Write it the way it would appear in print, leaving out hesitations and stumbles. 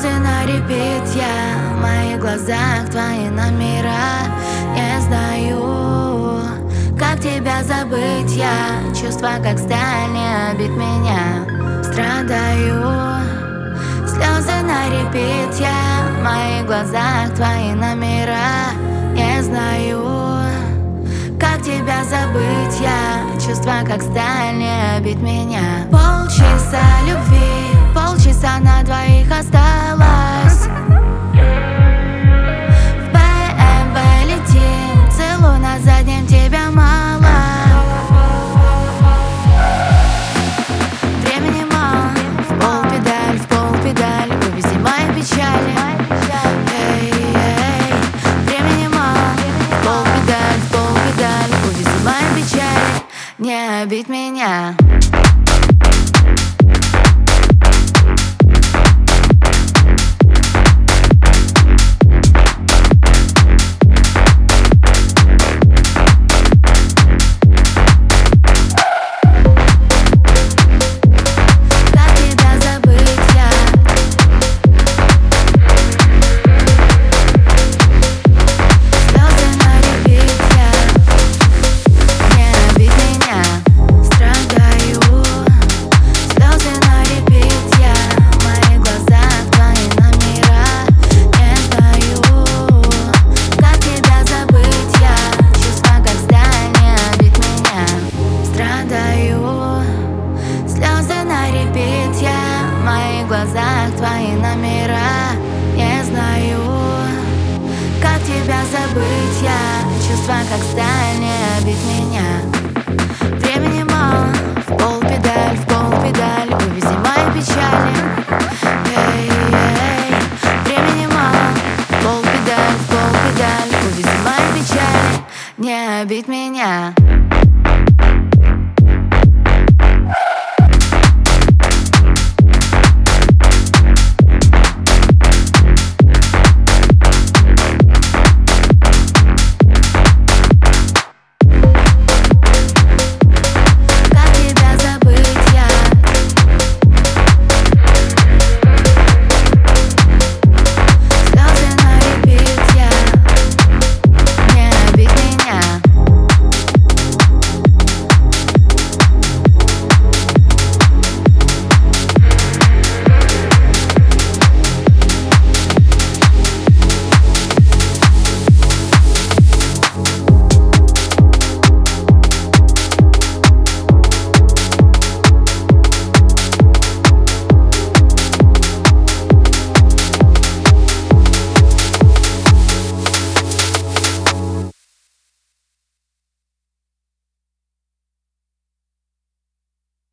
Слезы на репит, я в моих глазах твои номера. Не знаю, как тебя забыть, я чувства как сталь не обид меня. Страдаю, слезы на репит, я в моих глазах твои номера. Не знаю, как тебя забыть, я чувства как сталь не обид меня. Полчаса любви, полчаса на двоих осталось. В БМВ летим, целую на заднем, тебя мало. Времени мало, в пол педаль, увези мои печали. Времени мало, в пол педаль, увези мои печали. Не обидь меня. В глазах твои номера. Не знаю, как тебя забыть, я чувства как сталь не обид меня. Времени мало, в пол педаль, увези мои печали.